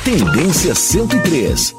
Tendência 103.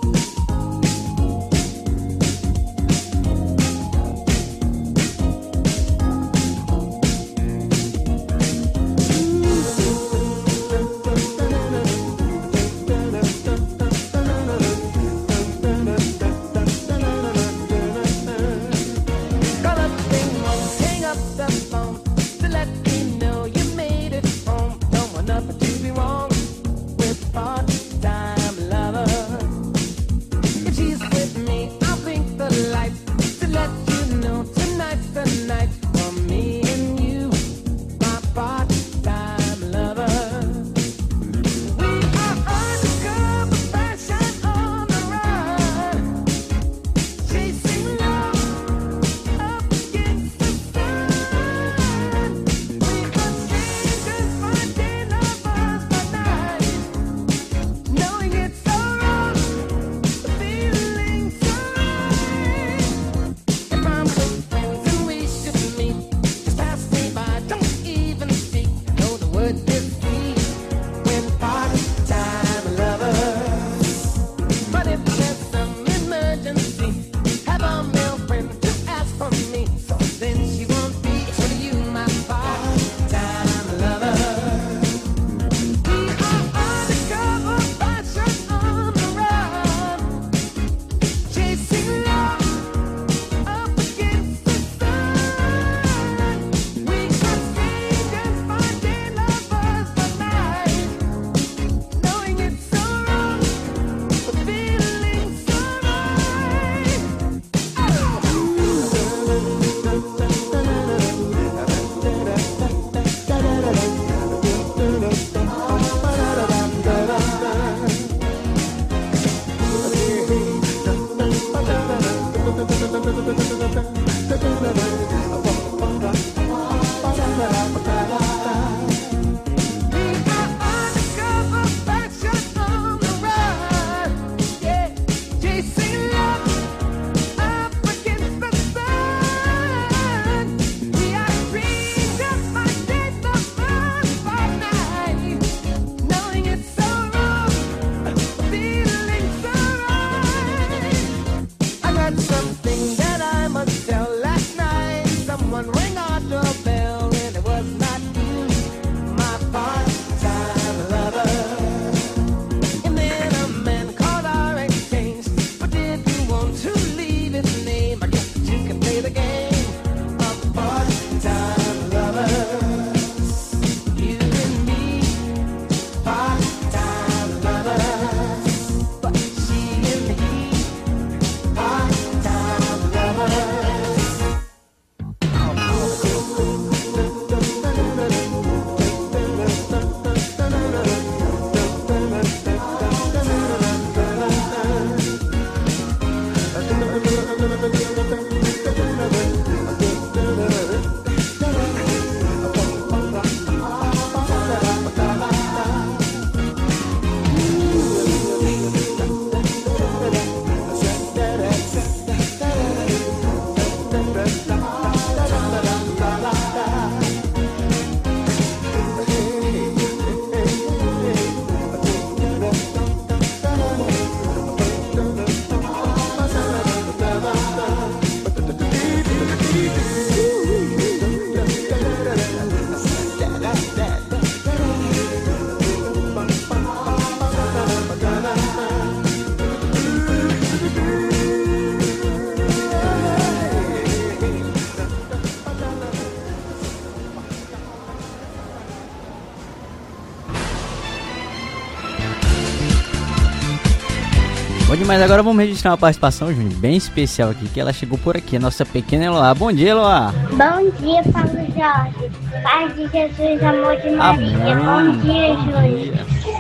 Mas agora vamos registrar uma participação, Júnior, bem especial aqui, que ela chegou por aqui, a nossa pequena Eloá. Bom dia, Eloá. Bom dia, Paulo Jorge. Paz de Jesus, amor de Maria. Amém. Bom dia, Júnior.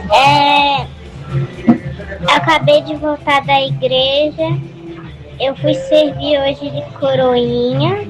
Eu acabei de voltar da igreja. Eu fui servir hoje de coroinha.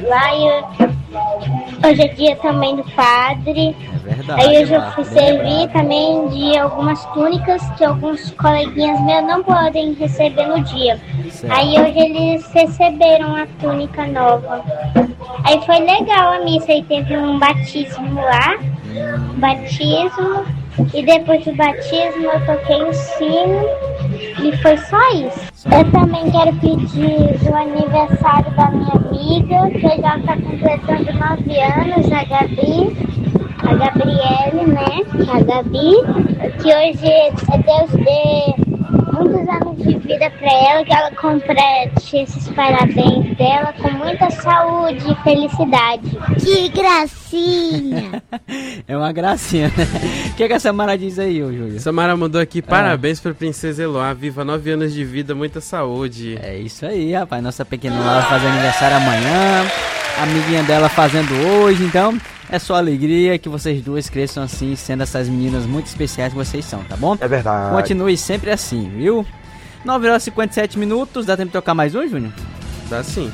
Hoje é dia também do padre. Verdade, aí hoje eu fui servir também de algumas túnicas que alguns coleguinhas meus não podem receber no dia. Certo. Aí hoje eles receberam a túnica nova. Aí foi legal a missa, aí teve um batismo lá. Batismo. E depois do batismo eu toquei o sino e foi só isso. Eu também quero pedir o aniversário da minha amiga, que já está completando 9 anos, a Gabriele, né? A Gabi, que hoje Deus dê muitos anos de vida para ela, que ela complete esses parabéns dela com muita saúde e felicidade. Que gracinha! É uma gracinha, né? O que a Samara diz aí, ô Júlio? Samara mandou aqui, parabéns pra Princesa Eloá, viva 9 anos de vida, muita saúde. É isso aí, rapaz, nossa pequena Eloá vai fazer aniversário amanhã, a amiguinha dela fazendo hoje, então é só alegria que vocês duas cresçam assim, sendo essas meninas muito especiais que vocês são, tá bom? É verdade. Continue sempre assim, viu? 9h57, dá tempo de tocar mais um, Júnior? Dá sim.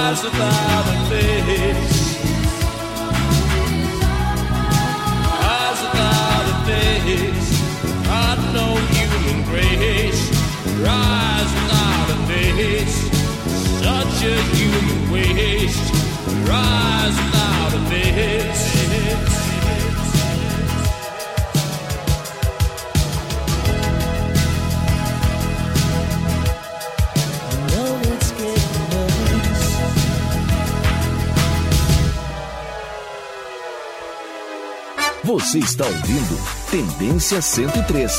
rise without a face. Rise without a face. Got no human grace. Rise without a face. Such a human waste. Rise without a face. Você está ouvindo Tendência 103.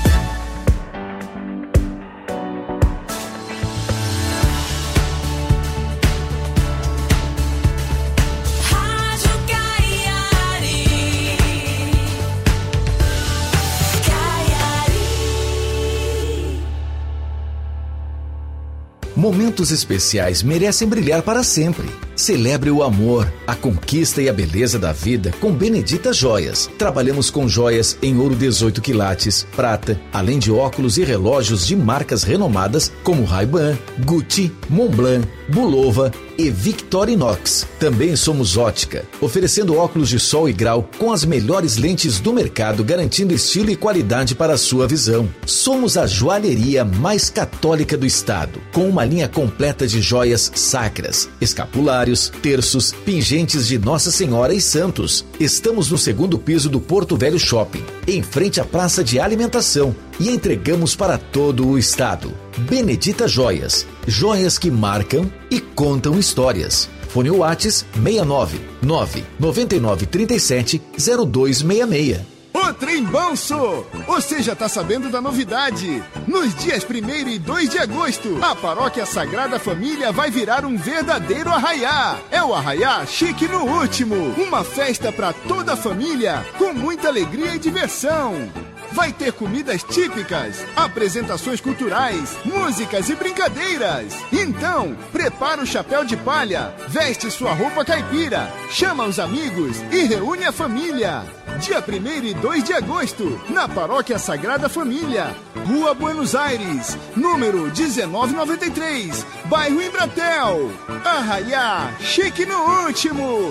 Momentos especiais merecem brilhar para sempre. Celebre o amor, a conquista e a beleza da vida com Benedita Joias. Trabalhamos com joias em ouro 18 quilates, prata, além de óculos e relógios de marcas renomadas como Ray-Ban, Gucci, Montblanc, Bulova e Victorinox. Também somos ótica, oferecendo óculos de sol e grau com as melhores lentes do mercado, garantindo estilo e qualidade para a sua visão. Somos a joalheria mais católica do estado, com uma linha completa de joias sacras, escapulários, terços, pingentes de Nossa Senhora e santos. Estamos no 2º piso do Porto Velho Shopping, em frente à praça de alimentação, e entregamos para todo o estado. Benedita Joias, joias que marcam e contam histórias. Fone Whats 69 999 37 0266. O Trem Banso! Você já tá sabendo da novidade? Nos dias 1º e 2 de agosto, a Paróquia Sagrada Família vai virar um verdadeiro arraiá. É o Arraiá Chique no Último. Uma festa para toda a família, com muita alegria e diversão. Vai ter comidas típicas, apresentações culturais, músicas e brincadeiras. Então, prepara o chapéu de palha, veste sua roupa caipira, chama os amigos e reúne a família. Dia 1º e 2 de agosto, na Paróquia Sagrada Família, Rua Buenos Aires, número 1993, bairro Embratel. Arraiá Chique no Último.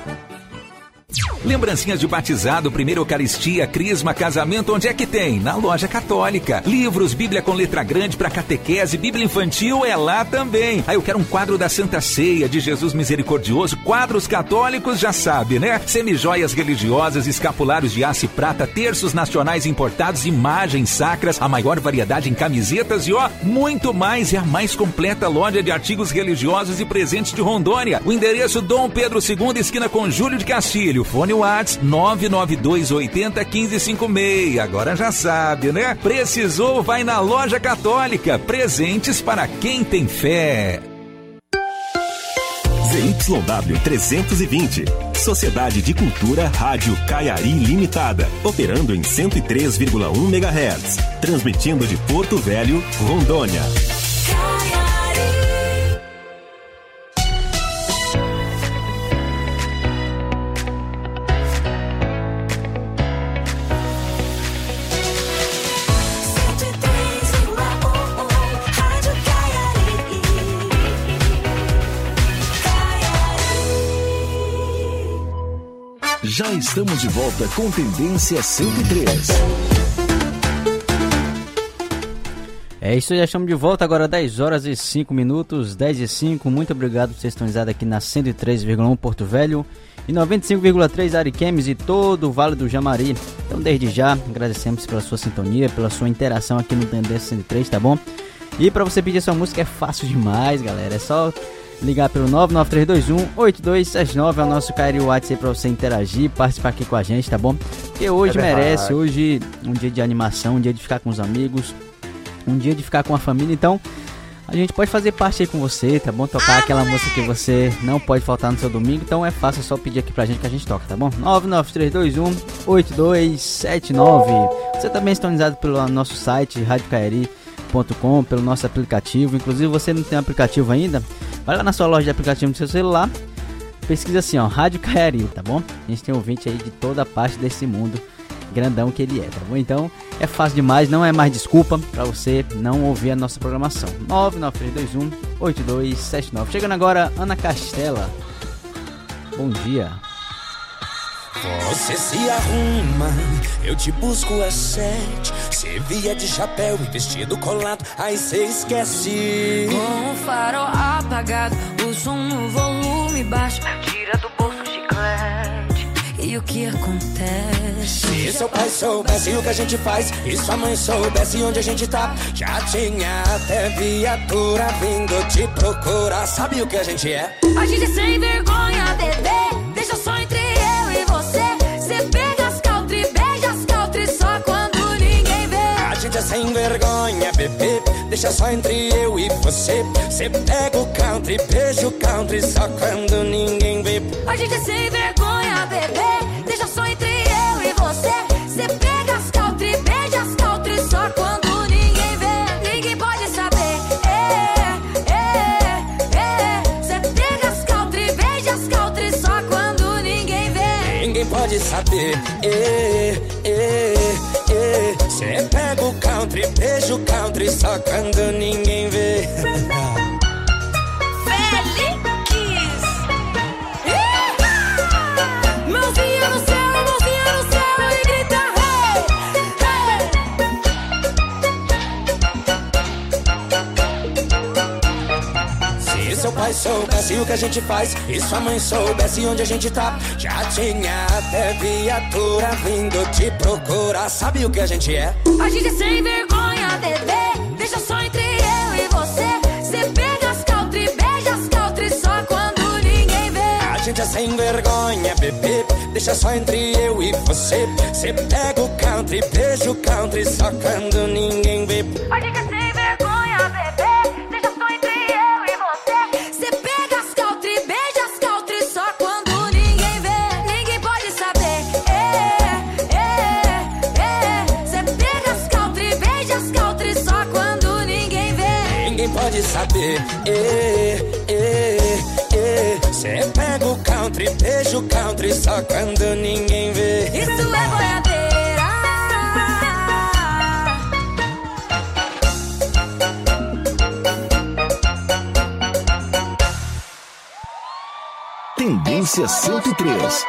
Lembrancinhas de batizado, primeira Eucaristia, crisma, casamento, onde é que tem? Na Loja Católica. Livros, Bíblia com letra grande para catequese, Bíblia infantil é lá também. Aí eu quero um quadro da Santa Ceia, de Jesus Misericordioso, quadros católicos, já sabe, né? Semijoias religiosas, escapulários de aço e prata, terços nacionais importados, imagens sacras, a maior variedade em camisetas e muito mais. É a mais completa loja de artigos religiosos e presentes de Rondônia. O endereço Dom Pedro II, esquina com Júlio de Castilho. Fone Whats 992801556. Agora já sabe, né? Precisou, vai na Loja Católica. Presentes para quem tem fé. ZYW 320. Sociedade de Cultura Rádio Caiari Limitada. Operando em 103,1 MHz. Transmitindo de Porto Velho, Rondônia. Já estamos de volta com Tendência 103. É isso, já estamos de volta agora, 10 horas e 5 minutos, 10 e 5. Muito obrigado por vocês estarem aqui na 103,1 Porto Velho e 95,3 Ariquemes e todo o Vale do Jamari. Então, desde já, agradecemos pela sua sintonia, pela sua interação aqui no Tendência 103, tá bom? E para você pedir sua música é fácil demais, galera. É só ligar pelo 99321-8279, é o nosso Caiari WhatsApp aí pra você interagir, participar aqui com a gente, tá bom? Porque hoje merece, hoje um dia de animação, um dia de ficar com os amigos, um dia de ficar com a família, então a gente pode fazer parte aí com você, tá bom? Tocar aquela música que você não pode faltar no seu domingo, então é fácil, é só pedir aqui pra gente que a gente toca, tá bom? 99321-8279. Você também é sintonizado pelo nosso site, radiocaiari.com, pelo nosso aplicativo. Inclusive, você não tem aplicativo ainda, vai lá na sua loja de aplicativo do seu celular, pesquisa assim, ó, Rádio Caiari, tá bom? A gente tem ouvinte aí de toda parte desse mundo grandão que ele é, tá bom? Então, é fácil demais, não é mais desculpa pra você não ouvir a nossa programação. 8279. Chegando agora, Ana Castela. Bom dia. Você se arruma, eu te busco às 7. Cê vier de chapéu e vestido colado, aí cê esquece. Com o farol apagado, o som no volume baixo, tira do bolso o chiclete. E o que acontece? Se seu pai soubesse o que a gente faz e sua mãe soubesse onde a gente tá, já tinha até viatura vindo te procurar. Sabe o que a gente é? A gente é sem vergonha, bebê. Deixa só entre eu e você. Cê pega as country, beija as country só quando ninguém vê. A gente é sem vergonha, bebê. Deixa só entre eu e você. Cê pega o country, beija o country só quando ninguém vê. A gente é sem vergonha, bebê. Deixa só entre eu e você. Cê pega as country, beija as country só quando ninguém vê. Ninguém pode saber. Cê pega as country, beija as country só quando ninguém vê. Ninguém pode saber. Cê pega o country, beija o country só quando ninguém vê. Mãozinha no céu e grita hey, hey. Se seu pai soubesse o que a gente faz e sua mãe soubesse onde a gente tá, já tinha até viatura vindo te procurar. Sabe o que a gente é? A gente é sem vergonha, bebê. Deixa só entre eu e você. Cê pega as country, beija as country só quando ninguém vê. A gente é sem vergonha, bebê. Deixa só entre eu e você. Cê pega o country, beija o country só quando ninguém vê. A gente é sem vergonha, bebê. Deixa só entre eu e você. Cê pega as country, beija as country só quando ninguém vê. Ninguém pode saber. Cê pega as country, beija as country só quando ninguém vê. Ninguém pode saber. Cê pega o country, beija o country só quando ninguém vê. Isso é boiadeira. Tendência 103.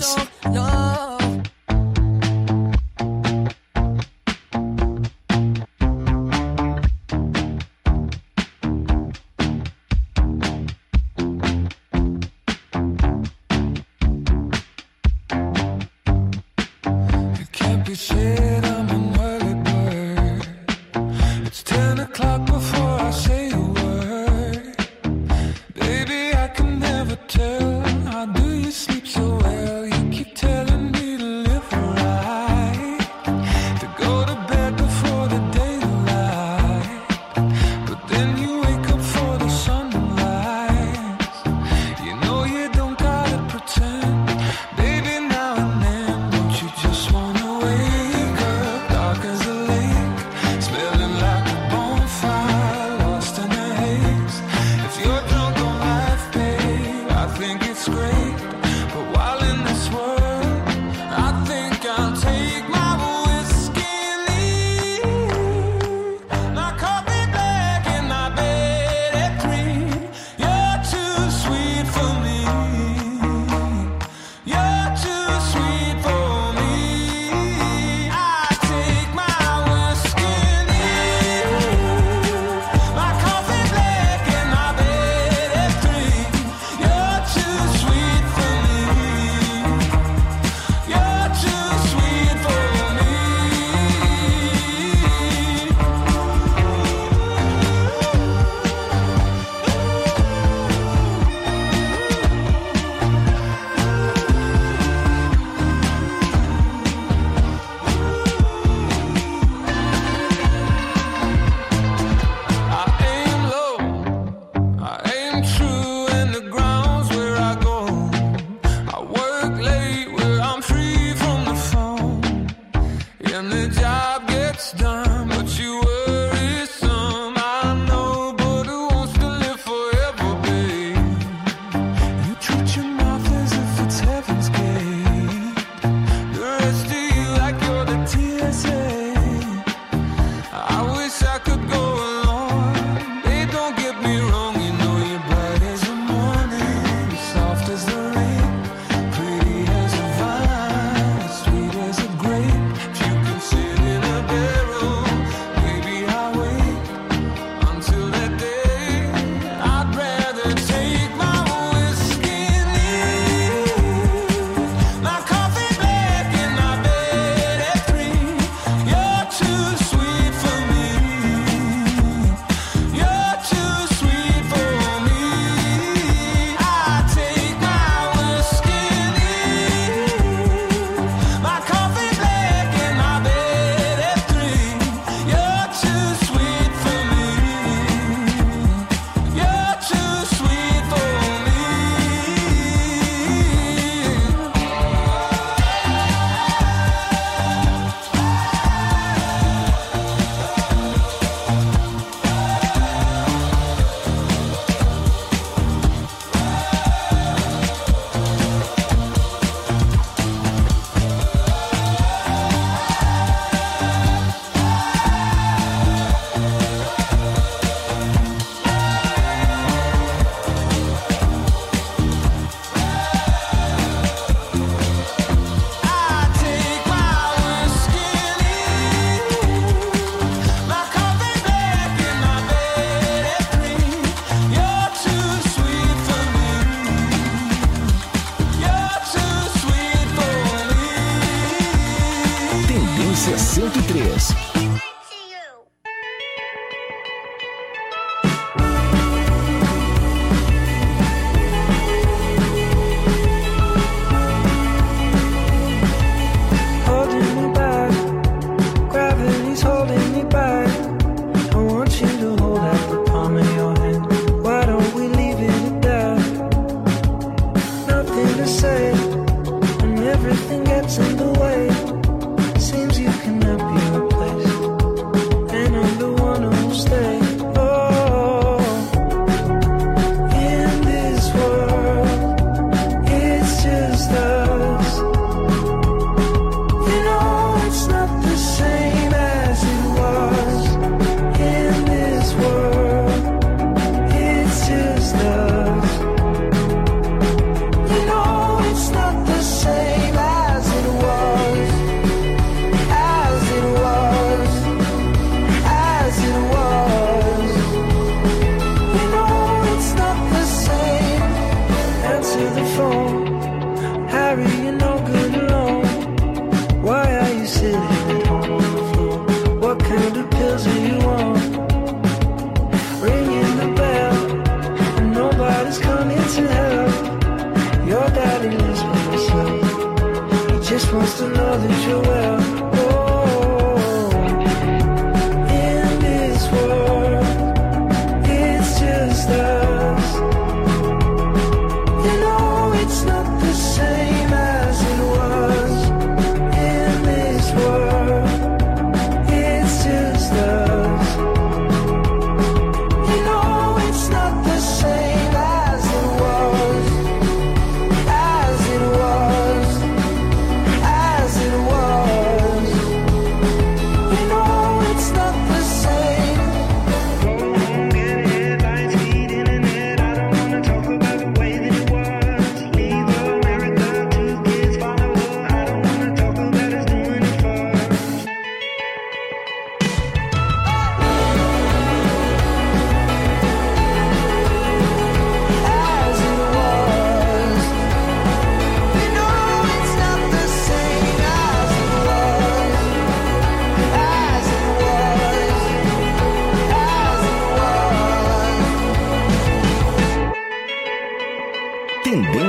Dance.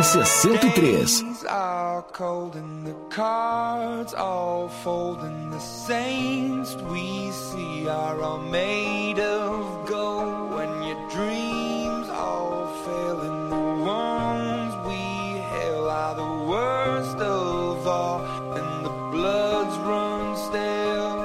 Tendência 103. Are cold and the cards all fold and the saints we see are all made of gold. When your dreams all fail and the ones we hail are the worst of all and the bloods run stale.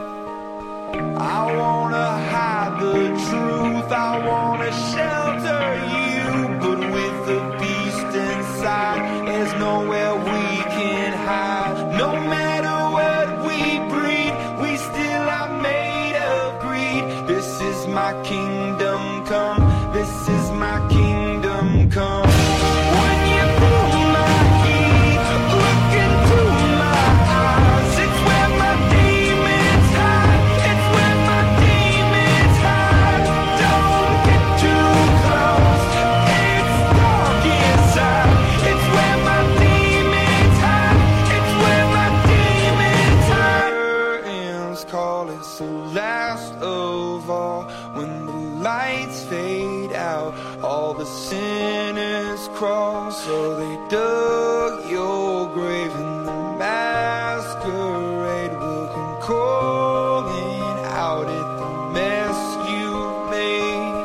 I wanna hide the truth, I wanna shelter you, but with the beast inside, there's nowhere we can hide. No matter what we breed, we still are made of greed. This is my kingdom come, this is my kingdom come. When you feel my heat, look into my eyes, it's where my demons hide, it's where my demons hide. Don't get too close, it's dark inside, it's where my demons hide, it's where my demons hide. Curtains call, it's the last of all. When the lights fade out, all the sinners crawl. So they dug your grave and the masquerade will come calling out at the mess you made.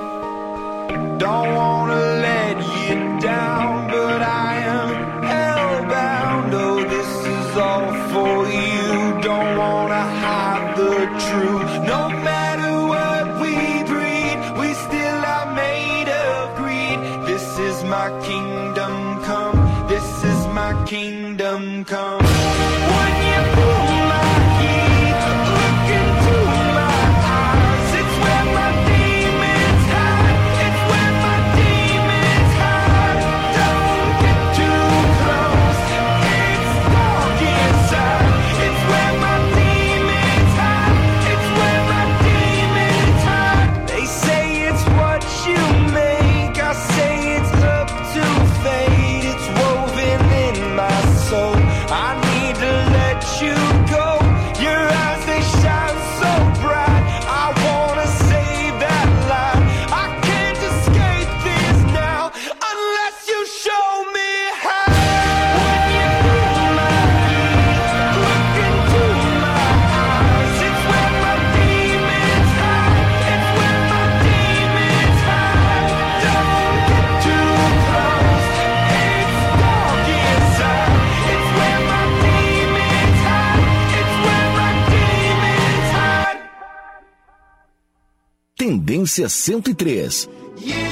Don't wanna let you down, but I am hellbound. Oh, this is all for you. Don't wanna hide the truth. No matter what we breed, we still are made of greed. This is my kingdom come, this is my kingdom come. When you feel my heat, look into my eyes, it's where my demons hide, it's where my demons hide. Don't get too close, it's dark inside, it's where my demons hide, it's where my demons hide. They say it's what you make, I say it's up to fate. It's woven in my soul, I need to let you go. Your eyes, they shine so bright, I wanna save that light. I can't escape this now, unless you show me how. When you feel my heat, look into my eyes, it's where my demons hide, it's where my demons hide. Don't get too close, it's dark inside, it's where my demons hide, it's where my demons hide. Tendência 103. You are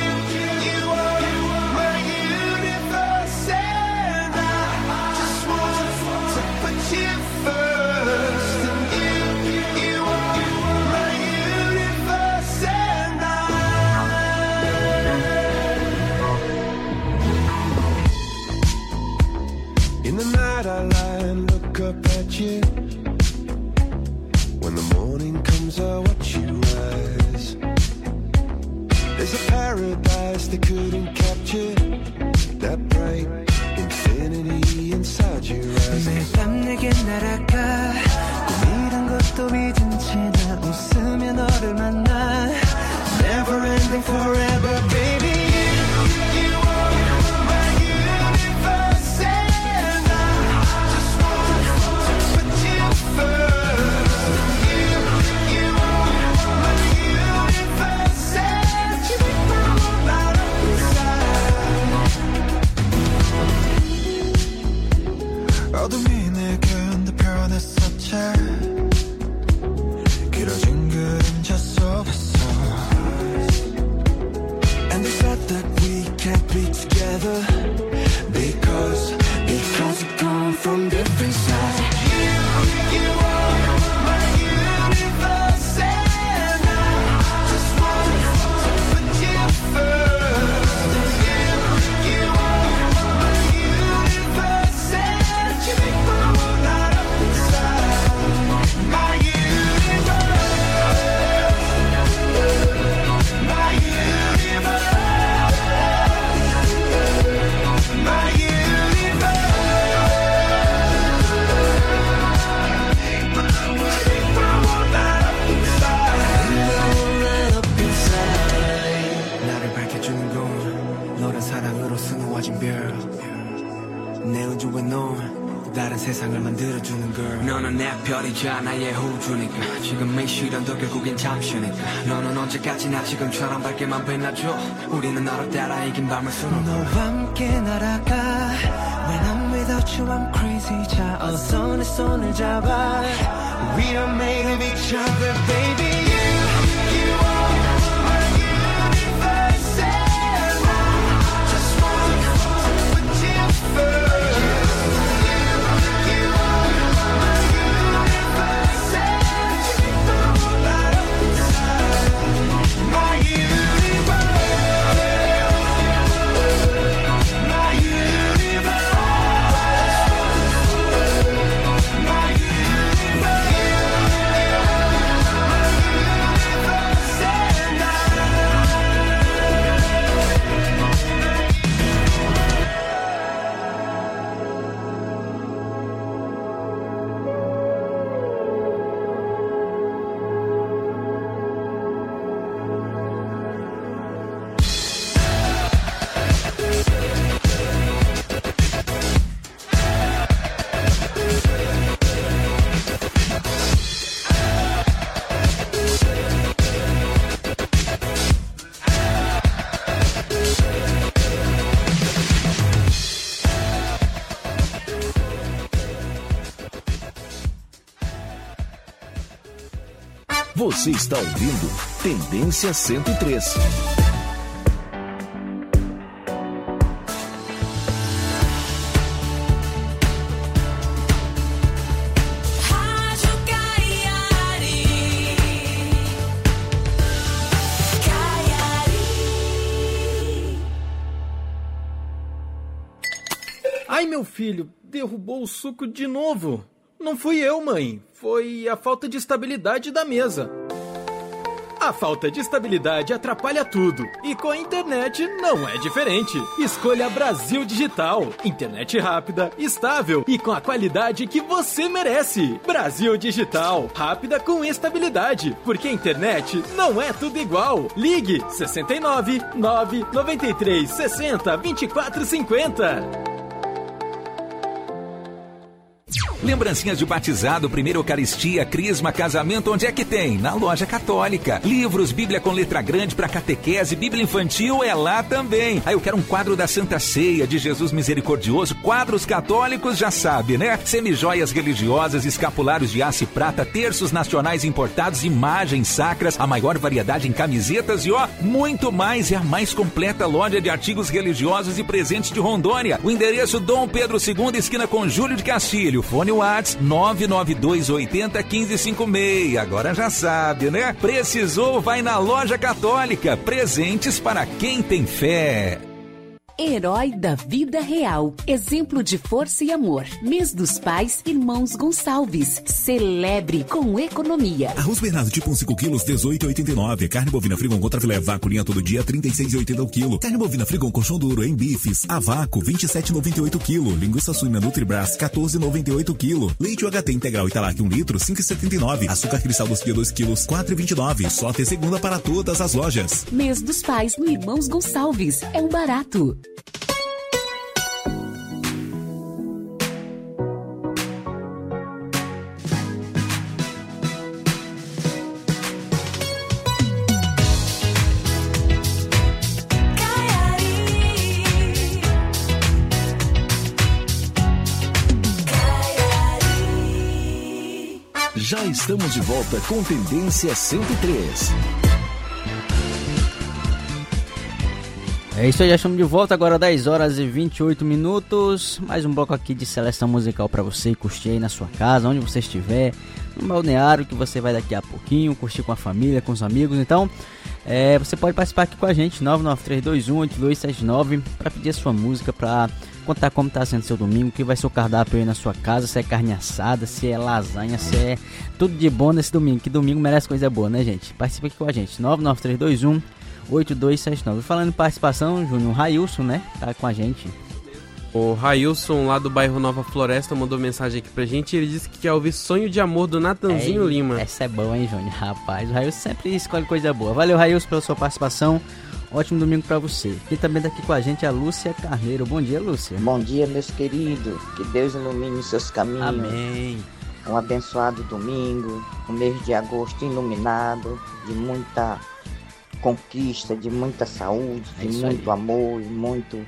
my universe, and I just want to put you first. And you are my universe, and in the night I lie and look up at you. When the morning comes, I watch you rise. There's a paradise they couldn't capture, that bright infinity inside your eyes. 매일 밤 내게 날아가 꿈이란 것도 잊은 채 나 웃으며 너를 만나. Never ending forever baby. You are my universe, and I just want to put you first. You are my universe, and you make my whole light up inside. 들어주는 girl 너는 내 별이자 나의 호주니까 지금의 시련도 결국엔 잠시니까 너는 언제까지나 지금처럼 밝게만 빛나줘 우리는 너를 따라 이긴 밤을 수놓고 너와 함께 날아가 When I'm without you I'm crazy 자 어서 내 손을 잡아 We are made of each other baby You are my universe and I just want to put you first You are my universe and you know that I'm my universe My universe Você está ouvindo Tendência 103. Ai, meu filho, derrubou o suco de novo. Não fui eu, mãe. Foi a falta de estabilidade da mesa. A falta de estabilidade atrapalha tudo. E com a internet não é diferente. Escolha Brasil Digital. Internet rápida, estável e com a qualidade que você merece. Brasil Digital. Rápida com estabilidade. Porque a internet não é tudo igual. Ligue 69 993 60 24 50. Lembrancinhas de batizado, primeira Eucaristia, crisma, casamento, onde é que tem? Na Loja Católica. Livros, Bíblia com letra grande para catequese, Bíblia infantil é lá também. Aí eu quero um quadro da Santa Ceia, de Jesus Misericordioso, quadros católicos, já sabe, né? Semijoias religiosas, escapulários de aço e prata, terços nacionais importados, imagens sacras, a maior variedade em camisetas e muito mais. É a mais completa loja de artigos religiosos e presentes de Rondônia. O endereço Dom Pedro II, esquina com Júlio de Castilho. Fone WhatsApp 992 80 1556. Agora já sabe, né? Precisou, vai na Loja Católica. Presentes para quem tem fé. Herói da vida real. Exemplo de força e amor. Mês dos Pais, Irmãos Gonçalves. Celebre com economia. Arroz Bernardo tipo 5 quilos, 18,89. Carne bovina Frigon contra filé vaculinha todo dia, 36,80 o quilo. Carne bovina Frigon colchão duro em bifes, a vácuo, 27,98 quilo. Linguiça suína Nutribras, 14,98 quilo. Leite UHT integral Italac 1 litro, 5,79. Açúcar cristal dos 2 quilos, 4,29. Só até segunda para todas as lojas. Mês dos Pais no Irmãos Gonçalves. É um barato. Já estamos de volta com Tendência 103. É isso aí, já estamos de volta agora, 10 horas e 28 minutos. Mais um bloco aqui de seleção musical para você curtir aí na sua casa, onde você estiver, no balneário que você vai daqui a pouquinho, curtir com a família, com os amigos. Então, você pode participar aqui com a gente, 993218279, para pedir a sua música, para contar como está sendo seu domingo, que vai ser o cardápio aí na sua casa, se é carne assada, se é lasanha, se é tudo de bom nesse domingo, que domingo merece coisa boa, né, gente? Participe aqui com a gente, 993218279. Falando em participação, Júnior, o Railson, né, tá com a gente. O Railson, lá do bairro Nova Floresta, mandou mensagem aqui pra gente. Ele disse que quer ouvir Sonho de Amor do Natanzinho Lima. Essa é boa, hein, Júnior? Rapaz, o Railson sempre escolhe coisa boa. Valeu, Railson, pela sua participação. Ótimo domingo pra você. Quem também tá aqui com a gente é a Lúcia Carneiro. Bom dia, Lúcia. Bom dia, meus queridos. Que Deus ilumine os seus caminhos. Amém. Um abençoado domingo, um mês de agosto iluminado, de muita conquista, de muita saúde, de muito amor e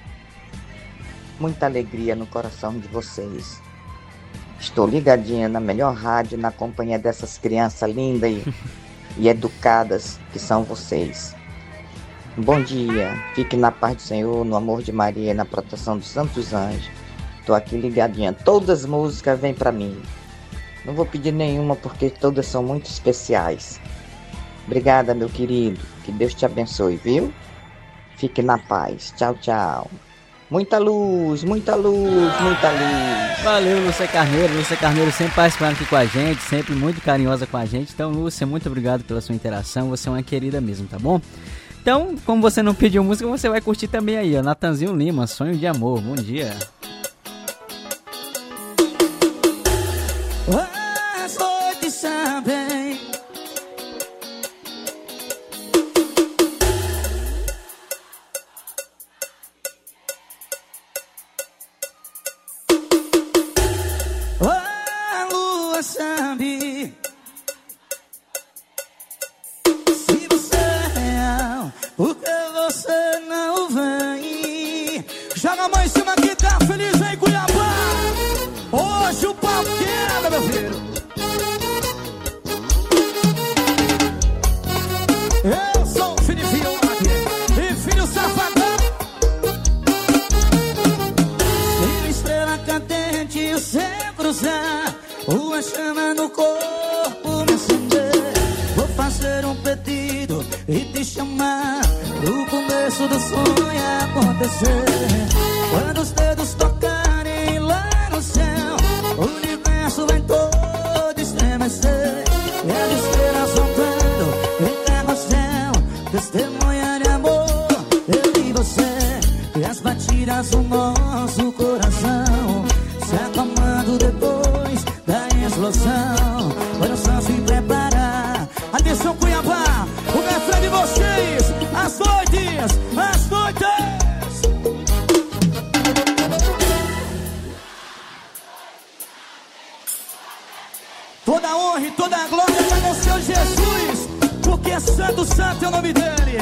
muita alegria no coração de vocês. Estou ligadinha na melhor rádio, na companhia dessas crianças lindas e educadas que são vocês. Bom dia, fique na paz do Senhor, no amor de Maria e na proteção dos santos anjos. Estou aqui ligadinha, todas as músicas vêm para mim. Não vou pedir nenhuma porque todas são muito especiais. Obrigada, meu querido. Que Deus te abençoe, viu? Fique na paz. Tchau, tchau. Muita luz, muita luz, muita luz. Valeu, Lúcia Carneiro. Lúcia Carneiro sempre participando aqui com a gente, sempre muito carinhosa com a gente. Então, Lúcia, muito obrigado pela sua interação. Você é uma querida mesmo, tá bom? Então, como você não pediu música, você vai curtir também aí, ó. Natanzinho Lima, Sonho de Amor. Bom dia. As noites sabem. A lua sabe. Se você é real, por que você não vem? Joga a mão em cima que tá feliz aí, Cuiabá. Hoje o pau quebra, meu filho. Eu sou o Filipe aqui e filho safadão. Sem estrela cadente e o céu cruzar, uma chama no corpo me acender. Vou fazer um pedido e te chamar pro começo do sonho acontecer. Quando os dedos tocarem lá no céu, o universo vai todo estremecer. E as estrelas soltando em carrossel, testemunha de amor, eu e você. E as batidas do nosso coração se acalmando depois da explosão. Quando só se preparar. Atenção, Cuiabá, o refrão de vocês. As noites, as noites. Toda honra e toda a glória para o Senhor Jesus, porque Santo, Santo é o nome dele.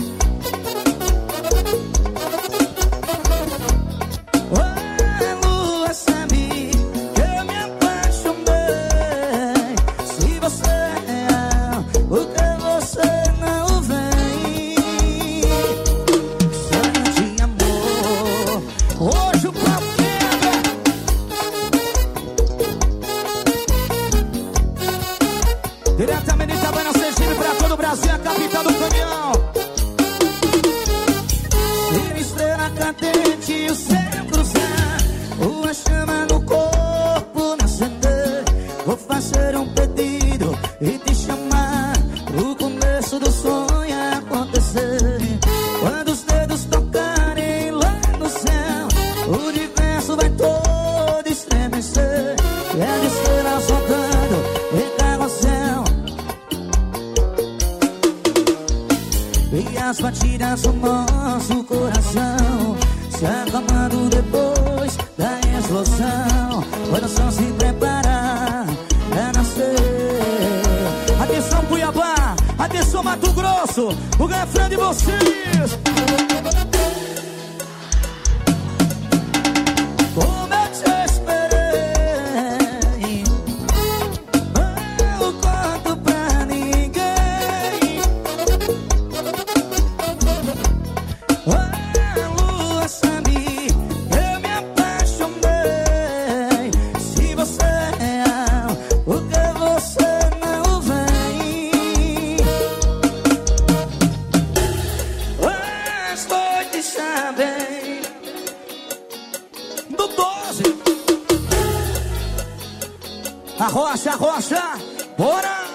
A lua sabe que eu me apaixonei. Se você é real, por que você não vem? Sonho de amor, hoje o pau quebra. Diretamente de Itabaiana, Sergipe, pra todo o Brasil, a capital do caminhão. Se estrela cadente e o céu cruzar, uma chama no corpo me acender. Vou fazer um pedido e te chamar pro começo do sonho acontecer. Quando os dedos tocarem lá no céu, o universo vai todo estremecer. E as estrelas soltando em carrossel, e as batidas do nosso coração se acalmando depois da explosão. Quando o som se preparar pra nascer. Atenção, Cuiabá, atenção, Mato Grosso, o refrão de vocês. Como eu te esperei, eu conto pra ninguém. A lua sabe, eu me apaixonei. Se você é real, por que você não vem? As noites sabem. Do 12. Arrocha, arrocha, bora!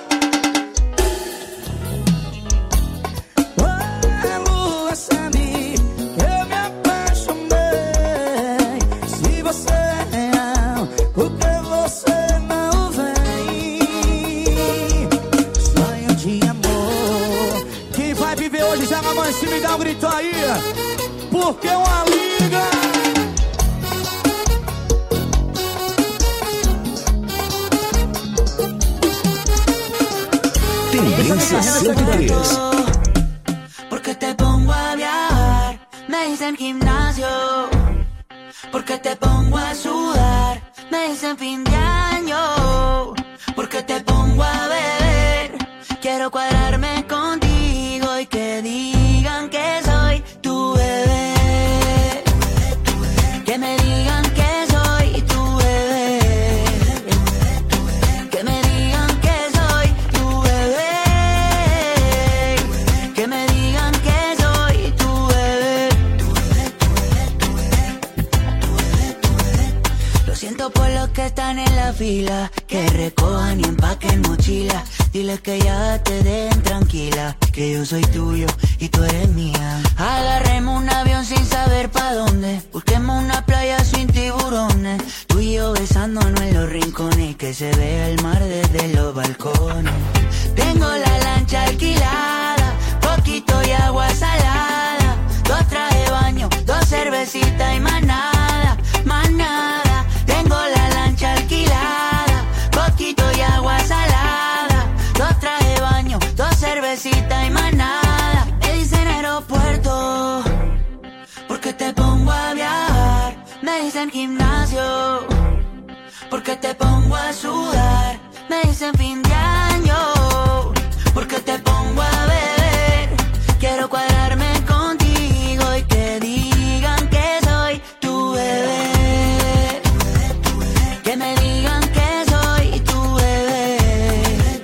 A lua sabe, eu me apaixonei. Se você é real, por que você não vem? Sonho de amor, quem vai viver hoje pode, joga a mão em cima e dá um grito aí. Porque uma liga. Tendência 103. Porque te pongo a viajar, me dicen gimnasio. Porque te pongo a sudar, me dicen fin de año. Porque te pongo a beber, quiero cuadrarme contigo y que digan que soy tu bebé. Que me digan que soy tu bebé. Que me digan que soy tu bebé. Que me digan que soy tu bebé. Lo siento por los que están en la fila, que recojan y empaquen mochila. Dile que ya te den tranquila, que yo soy tuyo y tú eres mía. Agarremos un avión sin saber pa' dónde, busquemos una playa sin tiburones. Tú y yo besándonos en los rincones, que se vea el mar desde los balcones. Tengo la lancha alquilada, poquito y agua salada. 2 trajes de baño, 2 cervecitas y más nada, más nada. Tengo la lancha alquilada, poquito y agua salada. 2 trajes de baño, 2 cervecitas y más nada. Me dicen aeropuerto, porque te pongo a viajar. Me dicen gimnasio, porque te pongo a sudar. Me dicen fin de año, porque te pongo a beber. Quiero cuadrarme contigo y que digan que soy tu bebé. Que me digan que soy tu bebé.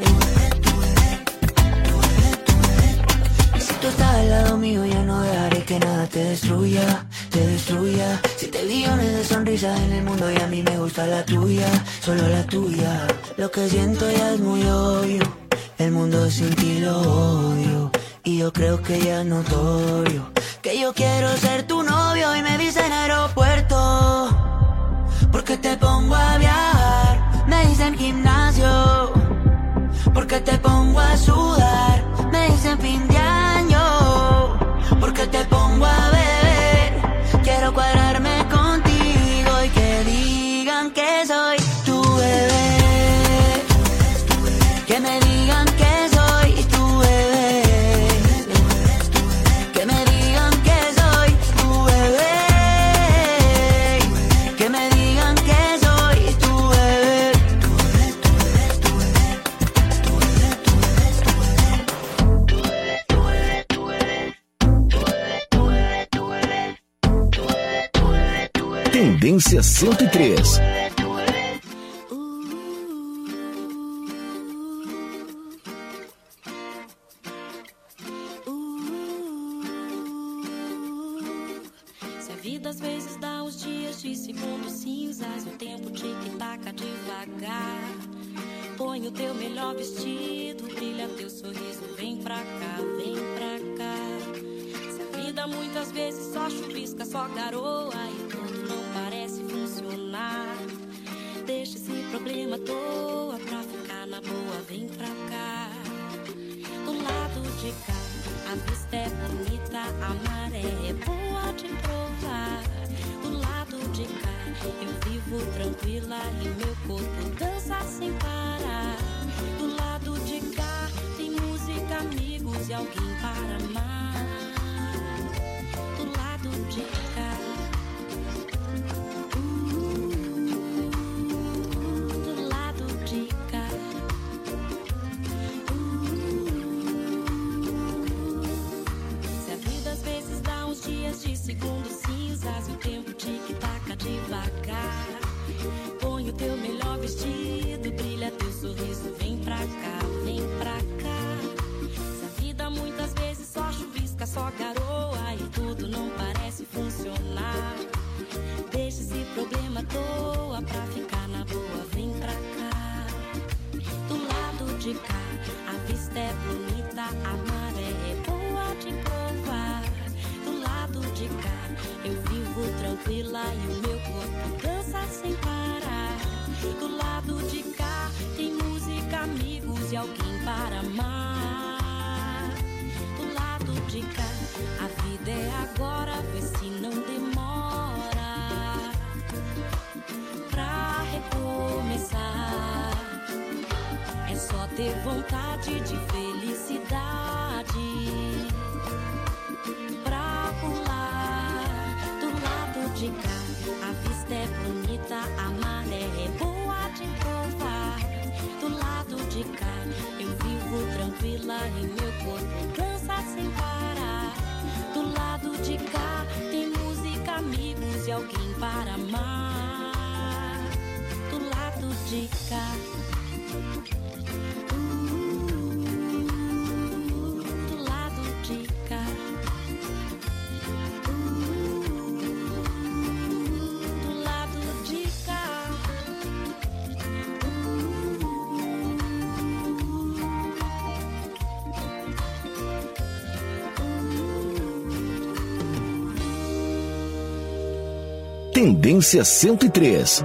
Y si tú estás al lado mío, ya no dejaré que nada te destruya, te destruya. 7 billones de sonrisas en el mundo y a mí me gusta la tuya, solo la tuya. Lo que siento ya es muy obvio, el mundo sin ti lo odio. Y yo creo que ya es notorio que yo quiero ser tu novio. Y me dicen aeropuerto, porque te pongo a viajar. Me dicen gimnasio, porque te pongo a sudar. Me dicen fin de año, porque te pongo a beber. Quiero cuadrarme contigo y que digan que soy tu bebé. Que me digan que soy tu bebé. Que me digan que soy tu bebé. Que me digan que soy tu bebé. Tendência 103. Se a vida às vezes dá os dias de segundos cinzas, o tempo tic-taca devagar. Põe o teu melhor vestido, brilha teu sorriso, vem pra cá, vem pra cá. Se a vida muitas vezes só chuvisca, só garoa e tudo não parece funcionar, deixa esse problema à toa pra ficar na boa, vem pra cá. Do lado de cá, a vista é bonita, a maré é boa de provar. Do lado de cá, eu vivo tranquila e meu corpo dança sem parar. Do lado de cá, tem música, amigos e alguém para amar. Do lado de cá, do lado de cá. Se a vida às vezes dá uns dias de segundos cinzas, o tempo tic-taca devagar. Põe o teu melhor vestido, brilha teu sorriso, vem pra cá, vem pra cá. Se a vida muitas vezes só chuvisca, só garoa e tudo não parece funcionar, deixa esse problema à toa pra ficar na boa, vem pra cá. Do lado de cá, a vista é bonita, a maré é boa de provar. Do lado de cá, eu vivo tranquila e o meu corpo dança sem parar. Do lado de cá, tem música, amigos e alguém para amar. Do lado de ter vontade de felicidade. Pra pular do lado de cá, a vista é bonita, a maré é boa de provar. Do lado de cá, eu vivo tranquila e meu corpo dança sem parar. Do lado de cá, tem música, amigos e alguém para amar. Do lado de cá. Do lado de cá. Do lado de cá. Tendência 103.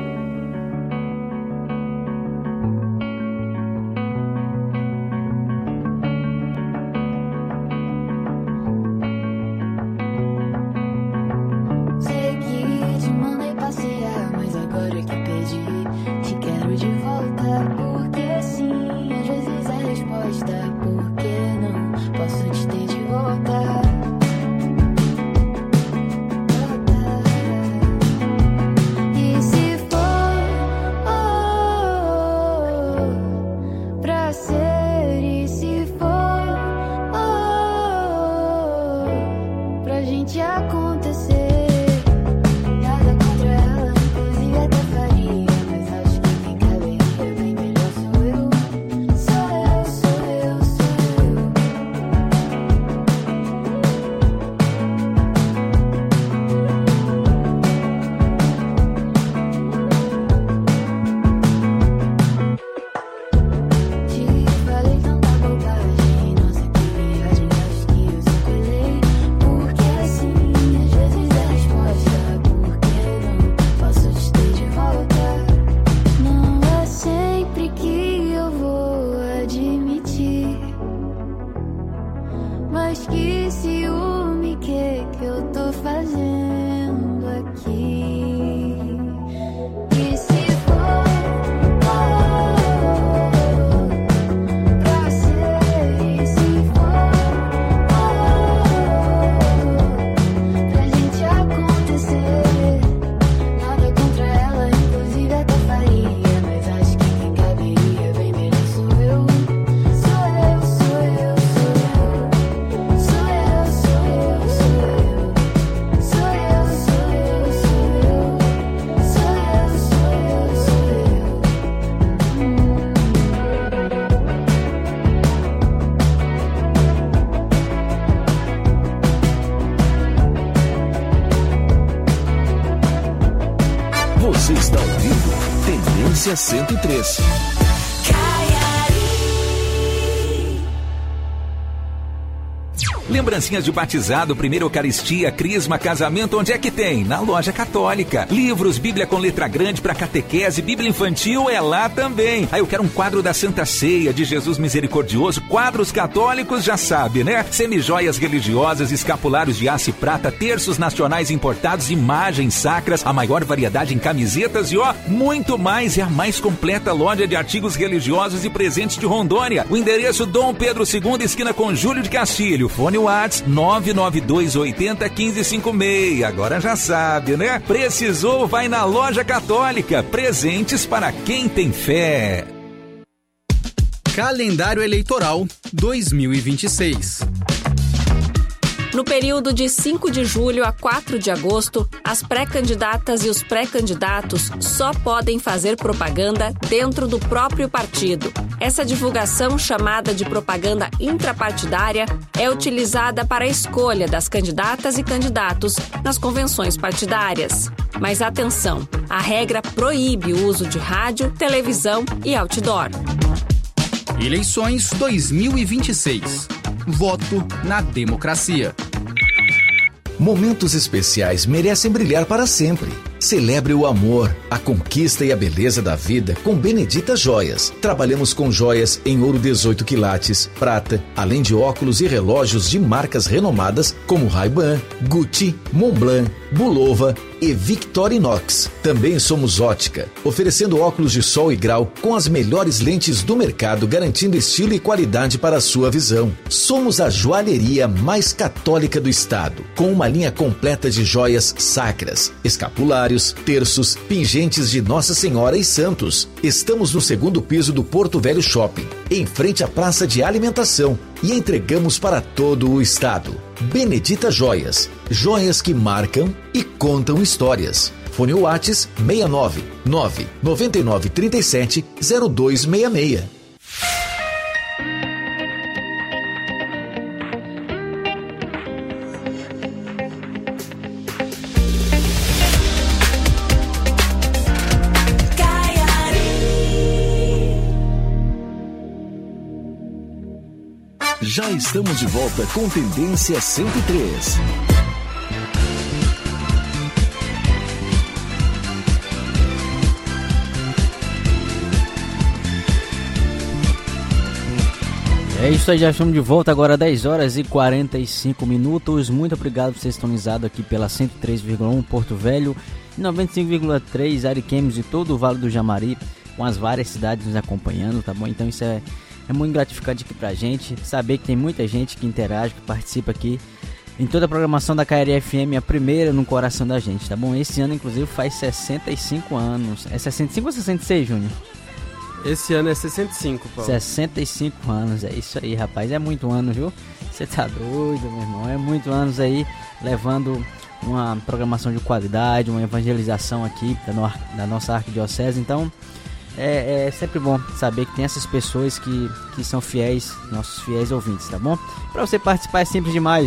Sei que te mandei passear, mas agora que perdi, te quero de volta. Porque sim, às vezes a resposta, por que não posso te ter de volta? E se for pra ser, e se for pra gente acontecer. Nada contra ela, inclusive até faria, mas acho que quem caberia bem melhor sou eu. Sou eu, sou eu, sou eu. Te falei tanta bobagem, nossa, que viagem, acho que eu só colei. Porque assim, às vezes a resposta, por que não posso te ter de volta? Não é sempre que eu vou admitir, mas que ciúme que eu tô fazendo aqui. E se for pra ser, e se for pra gente acontecer. Nada contra ela, inclusive até faria, mas acho que quem caberia bem melhor sou eu. Sou eu, sou eu, sou eu. Sou eu, sou eu, sou eu. Sou eu, sou eu, sou eu. Sou eu, sou eu, sou eu. Você está ouvindo Tendência 103. Lembrancinhas de batizado, primeira Eucaristia, crisma, casamento, onde é que tem? Na Loja Católica. Livros, Bíblia com letra grande para catequese, Bíblia infantil é lá também. Aí eu quero um quadro da Santa Ceia, de Jesus Misericordioso, quadros católicos, já sabe, né? Semijoias religiosas, escapulários de aço e prata, terços nacionais importados, imagens sacras, a maior variedade em camisetas e muito mais. É a mais completa loja de artigos religiosos e presentes de Rondônia. O endereço Dom Pedro II, esquina com Júlio de Castilho. Fone WhatsApp 992801556. Agora já sabe, né? Precisou, vai na Loja Católica. Presentes para quem tem fé. Calendário Eleitoral 2026. No período de 5 de julho a 4 de agosto, as pré-candidatas e os pré-candidatos só podem fazer propaganda dentro do próprio partido. Essa divulgação, chamada de propaganda intrapartidária, é utilizada para a escolha das candidatas e candidatos nas convenções partidárias. Mas atenção, a regra proíbe o uso de rádio, televisão e outdoor. Eleições 2026. Voto na democracia. Momentos especiais merecem brilhar para sempre. Celebre o amor, a conquista e a beleza da vida com Benedita Joias. Trabalhamos com joias em ouro 18 quilates, prata, além de óculos e relógios de marcas renomadas como Ray-Ban, Gucci, Montblanc, Bulova e Victorinox. Também somos ótica, oferecendo óculos de sol e grau com as melhores lentes do mercado, garantindo estilo e qualidade para a sua visão. Somos a joalheria mais católica do estado, com uma linha completa de joias sacras, escapulários, terços, pingentes de Nossa Senhora e santos. Estamos no 2º piso do Porto Velho Shopping, em frente à praça de alimentação, e entregamos para todo o estado. Benedita Joias, joias que marcam e contam histórias. Fone Whats 69 999 37 0266. Já estamos de volta com Tendência 103. É isso aí, já estamos de volta agora, 10 horas e 45 minutos. Muito obrigado por ser sintonizado aqui pela 103,1 Porto Velho, 95,3 Ariquemes e todo o Vale do Jamari, com as várias cidades nos acompanhando, tá bom? Então isso é muito gratificante aqui pra gente, saber que tem muita gente que interage, que participa aqui em toda a programação da KRI FM, a primeira no coração da gente, tá bom? Esse ano, inclusive, faz 65 anos. É 65 ou 66, Júnior? Esse ano é 65, Paulo. 65 anos, é isso aí, rapaz. É muito ano, viu? Você tá doido, meu irmão? É muito anos aí, levando uma programação de qualidade, uma evangelização aqui da nossa arquidiocese. Então, é sempre bom saber que tem essas pessoas que são fiéis, nossos fiéis ouvintes, tá bom? Para você participar é simples demais,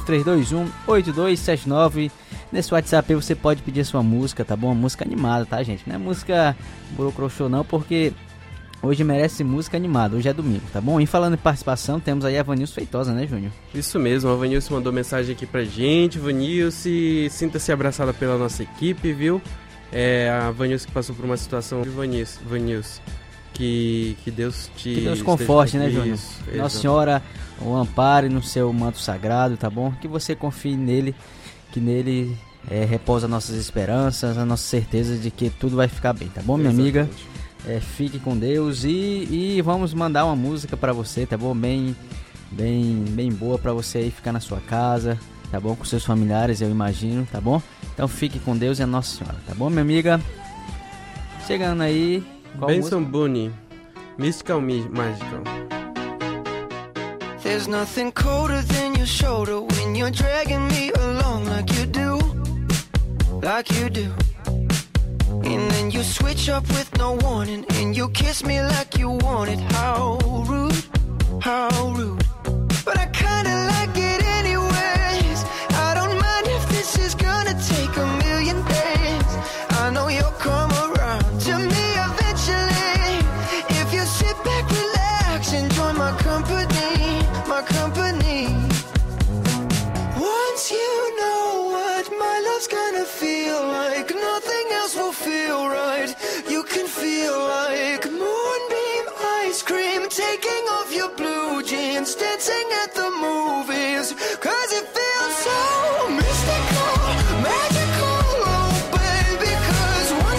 99321-8279. Nesse WhatsApp aí você pode pedir a sua música, tá bom? Uma música animada, tá, gente? Não é música burocrochô não, porque hoje merece música animada, hoje é domingo, tá bom? E falando em participação, temos aí a Vanilce Feitosa, né, Júnior? Isso mesmo, a Vanilce mandou mensagem aqui pra gente. Vanilce, sinta-se abraçada pela nossa equipe, viu? A Vanilce que passou por uma situação de Vanilce, que Deus te... Que Deus conforte, né, Júnior? Nossa Senhora o ampare no seu manto sagrado, tá bom? Que você confie nele, que nele repousa nossas esperanças, a nossa certeza de que tudo vai ficar bem, tá bom, minha amiga? Fique com Deus e vamos mandar uma música pra você, tá bom? Bem boa pra você aí ficar na sua casa, tá bom? Com seus familiares, eu imagino, tá bom? Então fique com Deus e a Nossa Senhora, tá bom, minha amiga? Chegando aí... Benson Boone, Mystical Magical. There's nothing colder than your shoulder when you're dragging me along like you do. And then you switch up with no warning, and you kiss me like you want it. How rude. But I kinda like it anyways. I don't mind if this is gonna take a million days. I know you'll come around to me eventually. If you sit back, relax, and join my company. Once you know what my love's gonna feel like, nothing else will feel right. You can feel like moonbeam ice cream, taking off your blue jeans, dancing at the movies. 'Cause